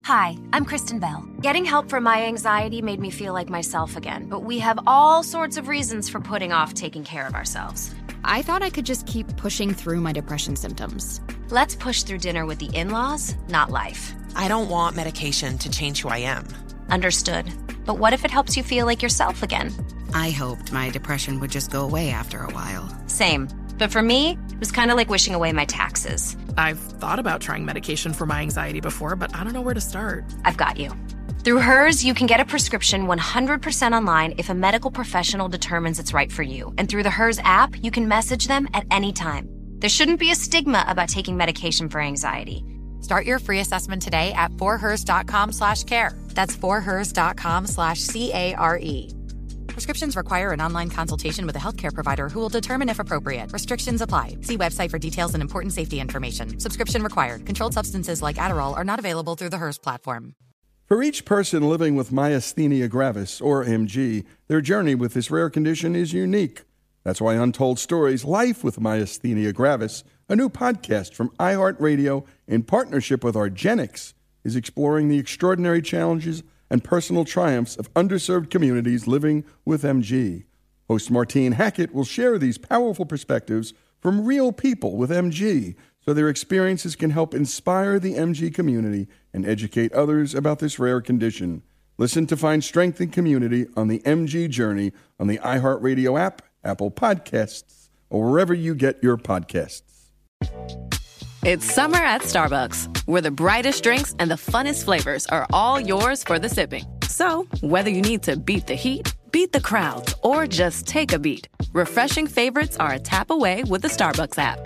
Hi, I'm Kristen Bell. Getting help for my anxiety made me feel like myself again, but we have all sorts of reasons for putting off taking care of ourselves. I thought I could just keep pushing through my depression symptoms. Let's push through dinner with the in-laws, not life. I don't want medication to change who I am. Understood. But what if it helps you feel like yourself again? I hoped my depression would just go away after a while. Same. But for me, it was kind of like wishing away my taxes. I've thought about trying medication for my anxiety before, but I don't know where to start. I've got you. Through Hers, you can get a prescription 100% online if a medical professional determines it's right for you. And through the Hers app, you can message them at any time. There shouldn't be a stigma about taking medication for anxiety. Start your free assessment today at forhers.com/care. That's forhers.com/CARE. Prescriptions require an online consultation with a healthcare provider who will determine if appropriate. Restrictions apply. See website for details and important safety information. Subscription required. Controlled substances like Adderall are not available through the Hers platform. For each person living with myasthenia gravis, or MG, their journey with this rare condition is unique. That's why Untold Stories Life with Myasthenia Gravis, a new podcast from iHeartRadio in partnership with argenx, is exploring the extraordinary challenges and personal triumphs of underserved communities living with MG. Host Martine Hackett will share these powerful perspectives from real people with MG so their experiences can help inspire the MG community and educate others about this rare condition. Listen to find strength and community on the MG journey on the iHeartRadio app, Apple Podcasts, or wherever you get your podcasts. It's summer at Starbucks, where the brightest drinks and the funnest flavors are all yours for the sipping. So, whether you need to beat the heat, beat the crowds, or just take a beat, refreshing favorites are a tap away with the Starbucks app.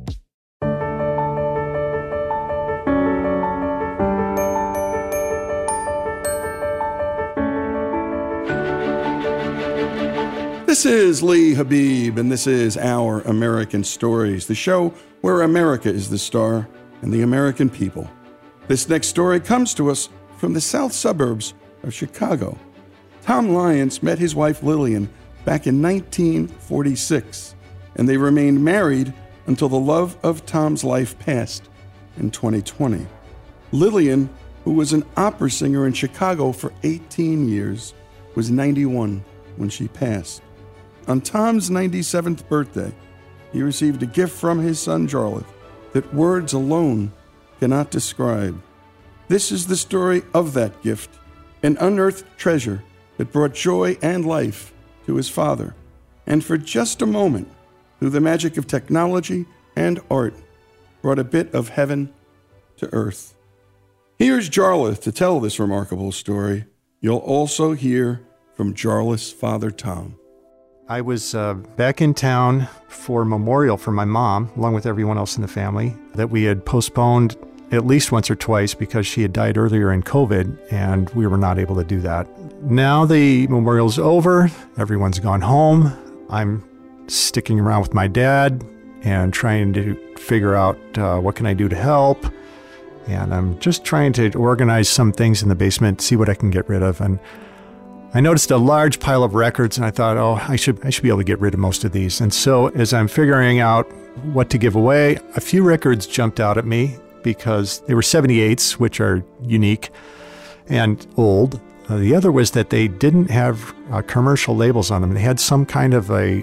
This is Lee Habib, and this is Our American Stories, the show where America is the star and the American people. This next story comes to us from the south suburbs of Chicago. Tom Lyons met his wife Lillian back in 1946, and they remained married until the love of Tom's life passed in 2020. Lillian, who was an opera singer in Chicago for 18 years, was 91 when she passed. On Tom's 97th birthday, he received a gift from his son, Jarlath, that words alone cannot describe. This is the story of that gift, an unearthed treasure that brought joy and life to his father, and for just a moment, through the magic of technology and art, brought a bit of heaven to earth. Here's Jarlath to tell this remarkable story. You'll also hear from Jarlath's father, Tom. I was back in town for a memorial for my mom, along with everyone else in the family, that we had postponed at least once or twice because she had died earlier in COVID, and we were not able to do that. Now the memorial's over, everyone's gone home. I'm sticking around with my dad and trying to figure out what can I do to help. And I'm just trying to organize some things in the basement, see what I can get rid of. And I noticed a large pile of records, and I thought, I should be able to get rid of most of these. And so as I'm figuring out what to give away, a few records jumped out at me because they were 78s, which are unique and old. The other was that they didn't have commercial labels on them. They had some kind of a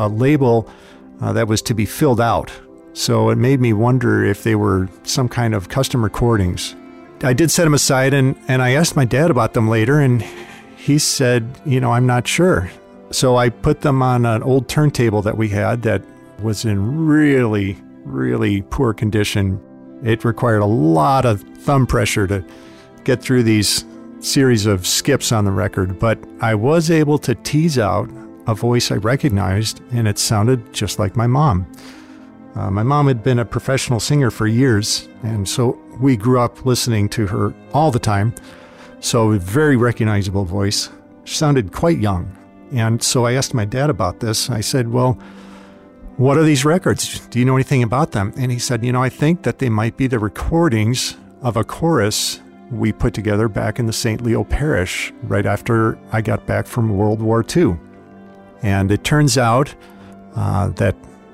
label that was to be filled out. So it made me wonder if they were some kind of custom recordings. I did set them aside, and I asked my dad about them later, and he said, I'm not sure. So I put them on an old turntable that we had that was in really, really poor condition. It required a lot of thumb pressure to get through these series of skips on the record, but I was able to tease out a voice I recognized, and it sounded just like my mom. My mom had been a professional singer for years, and so we grew up listening to her all the time. So a very recognizable voice. She sounded quite young. And so I asked my dad about this. I said, well, what are these records? Do you know anything about them? And he said, I think that they might be the recordings of a chorus we put together back in the St. Leo Parish right after I got back from World War II. And it turns out that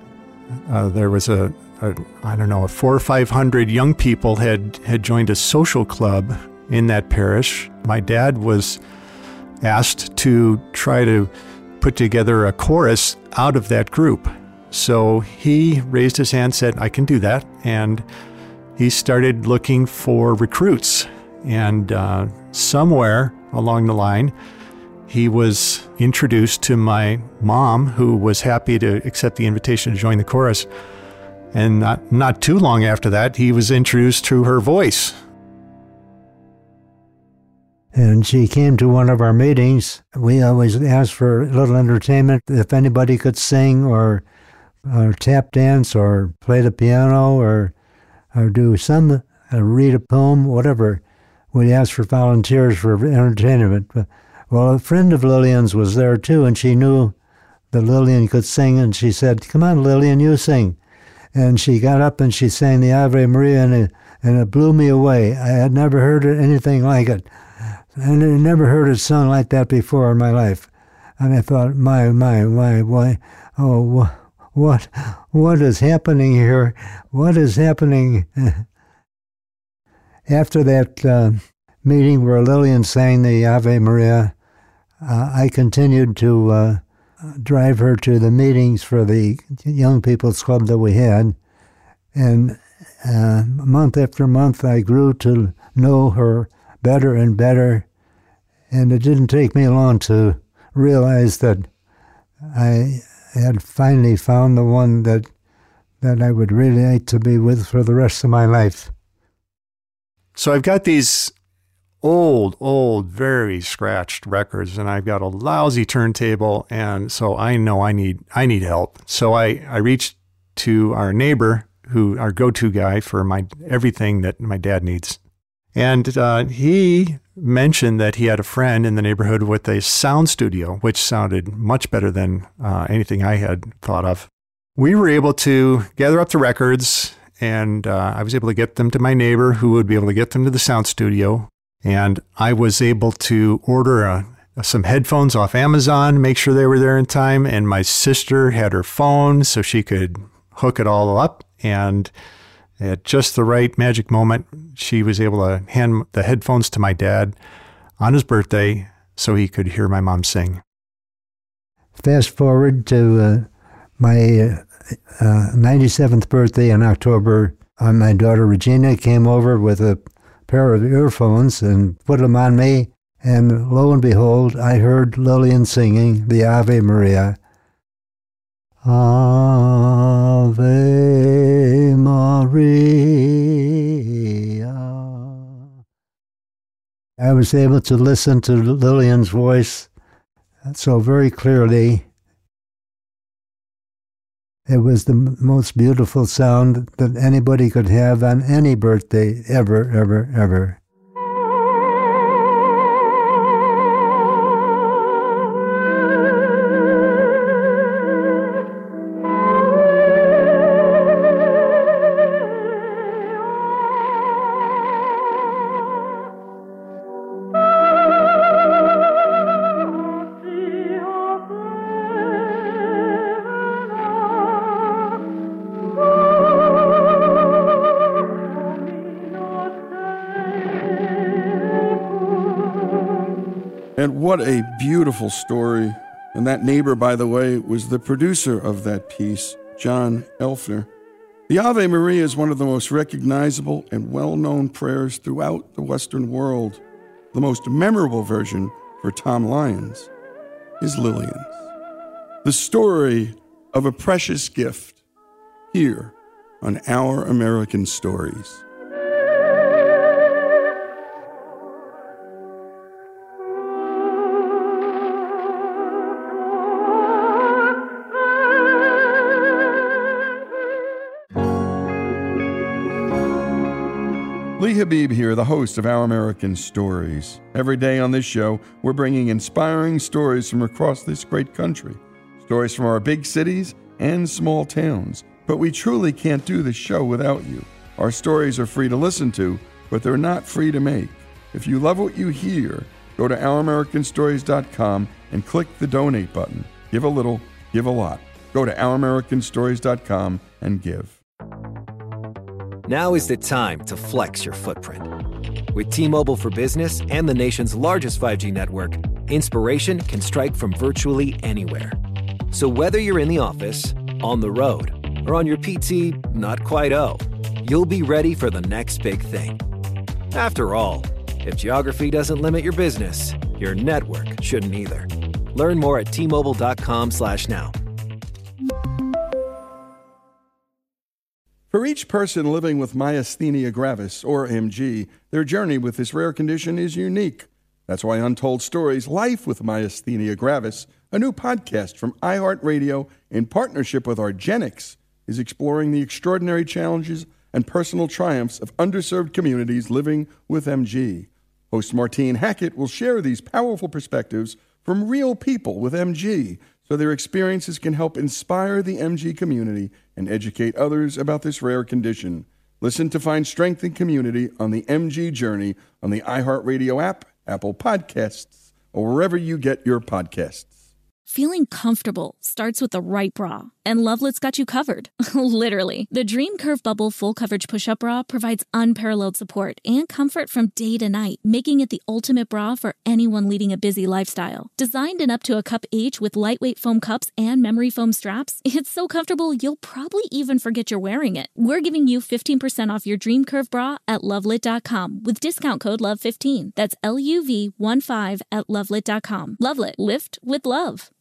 there was a 400 or 500 young people had joined a social club in that parish. My dad was asked to try to put together a chorus out of that group. So he raised his hand, said, I can do that. And he started looking for recruits. And somewhere along the line, he was introduced to my mom, who was happy to accept the invitation to join the chorus. And not too long after that, he was introduced to her voice. And she came to one of our meetings. We always asked for a little entertainment. If anybody could sing or tap dance or play the piano or do some, read a poem, whatever, we asked for volunteers for entertainment. Well, a friend of Lillian's was there too, and she knew that Lillian could sing, and she said, come on, Lillian, you sing. And she got up and she sang the Ave Maria, and it blew me away. I had never heard anything like it. And I never heard it sung like that before in my life. And I thought, why, what is happening here? What is happening? After that meeting where Lillian sang the Ave Maria, I continued to drive her to the meetings for the Young People's Club that we had. And month after month, I grew to know her better and better, and it didn't take me long to realize that I had finally found the one that I would really like to be with for the rest of my life. So I've got these old, very scratched records, and I've got a lousy turntable, and so I know I need help. So I reached to our neighbor, our go-to guy for everything that my dad needs. And he mentioned that he had a friend in the neighborhood with a sound studio, which sounded much better than anything I had thought of. We were able to gather up the records, and I was able to get them to my neighbor, who would be able to get them to the sound studio. And I was able to order some headphones off Amazon, make sure they were there in time. And my sister had her phone so she could hook it all up. And at just the right magic moment, she was able to hand the headphones to my dad on his birthday so he could hear my mom sing. Fast forward to my 97th birthday in October. My daughter Regina came over with a pair of earphones and put them on me. And lo and behold, I heard Lillian singing the Ave Maria. Ave Maria. I was able to listen to Lillian's voice so very clearly. It was the most beautiful sound that anybody could have on any birthday, ever, ever, ever. And what a beautiful story. And that neighbor, by the way, was the producer of that piece, John Elfner. The Ave Maria is one of the most recognizable and well-known prayers throughout the Western world. The most memorable version for Tom Lyons is Lillian's. The story of a precious gift here on Our American Stories. Lee Habib here, the host of Our American Stories. Every day on this show, we're bringing inspiring stories from across this great country. Stories from our big cities and small towns. But we truly can't do this show without you. Our stories are free to listen to, but they're not free to make. If you love what you hear, go to OurAmericanStories.com and click the donate button. Give a little, give a lot. Go to OurAmericanStories.com and give. Now is the time to flex your footprint. With T-Mobile for Business and the nation's largest 5G network, inspiration can strike from virtually anywhere. So whether you're in the office, on the road, or on your PT not quite you'll be ready for the next big thing. After all, if geography doesn't limit your business, your network shouldn't either. Learn more at T-Mobile.com/now. For each person living with myasthenia gravis, or MG, their journey with this rare condition is unique. That's why Untold Stories, Life with Myasthenia Gravis, a new podcast from iHeartRadio in partnership with argenx, is exploring the extraordinary challenges and personal triumphs of underserved communities living with MG. Host Martine Hackett will share these powerful perspectives from real people with MG, so their experiences can help inspire the MG community and educate others about this rare condition. Listen to find strength and community on the MG journey on the iHeartRadio app, Apple Podcasts, or wherever you get your podcasts. Feeling comfortable starts with the right bra, and Lovelet's got you covered. Literally. The Dream Curve Bubble Full Coverage Push-Up Bra provides unparalleled support and comfort from day to night, making it the ultimate bra for anyone leading a busy lifestyle. Designed in up to a cup each with lightweight foam cups and memory foam straps, it's so comfortable you'll probably even forget you're wearing it. We're giving you 15% off your Dream Curve bra at Lovelet.com with discount code LOVE15. That's LUV15 at Lovelet.com. Lovelet. Lift with love.